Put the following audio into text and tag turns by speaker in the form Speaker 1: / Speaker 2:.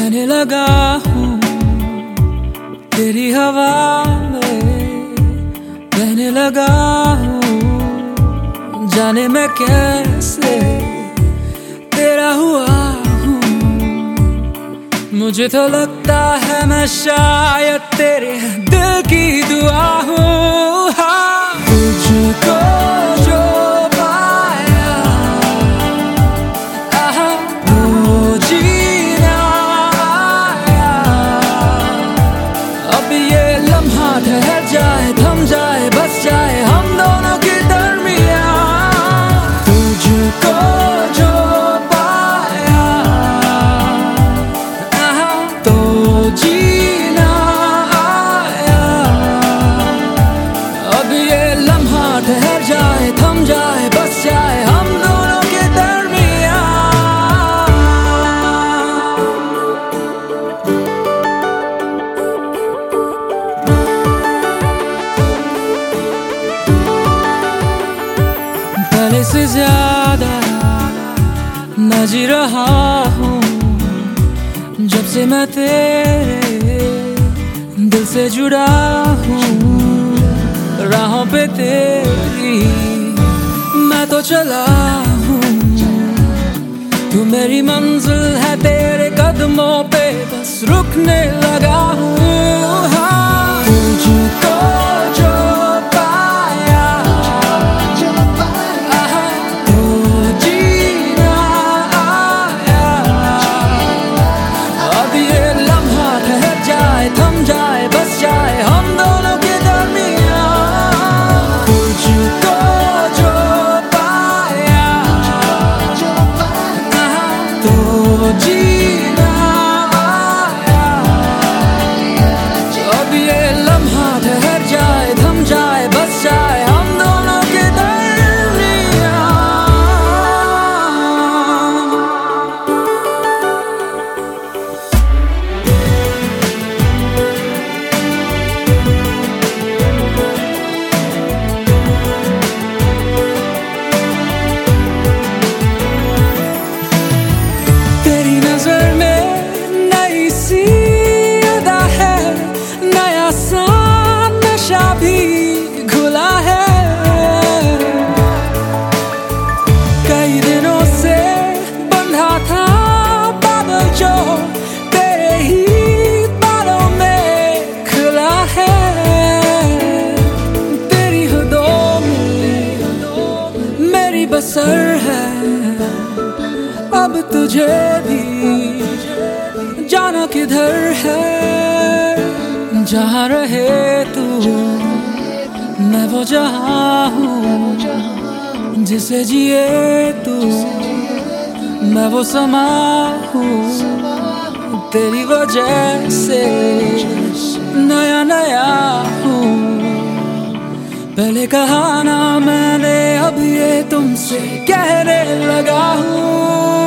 Speaker 1: बहने लगा हूँ तेरी हवा में, बहने लगा हूँ जाने मैं कैसे तेरा हुआ हूँ। मुझे तो लगता है मैं शायद तेरे दिल की दुआ हूँ। हाँ, तुझको जो पाया तो जीना आया। अब ये लम्हा ठहर जाए, थम जाए, बस जाए हम दोनों के दरमियां। तुझको जो पाया तो जीना आया। अब ये लम्हा ठहर जाए, थम जाए, बस जाए हम दोनों के दरमियां। पहले से ज्यादा मैं जी रहा हूँ जब से मैं तेरे दिल से जुड़ा हूँ। राहों पे तेरी मैं तो चला हूँ, तू मेरी मंजिल है, तेरे कदमों पे बस रुकने लगा हूँ। हाँ, तुझको जो पाया तो जीना आया। अब ये लम्हा ठहर जाए, थम जाए, बस जाए हम दोनों के दरमियां। तुझको जो पाया तो जीना आया। अब ये लम्हा ठहर जाए, थम जाए, बस जाए हम दोनों के दरमियां। तेरी नजर में नई सी अदा है, नया सा नशा भी घुला है। कई दिनों से बंधा था बादल जो तेरे ही बालों में खुला है। तेरी हदों में मेरी बसर है, अब तुझे भी जाना किधर है। जहाँ रहे तू मैं वो जहाँ हूँ, जिसे जिए तू मैं वो समा हूँ। तेरी वजह से नया नया हूँ, पहले कहा ना मैंने अब ये तुमसे कहने लगा हूँ।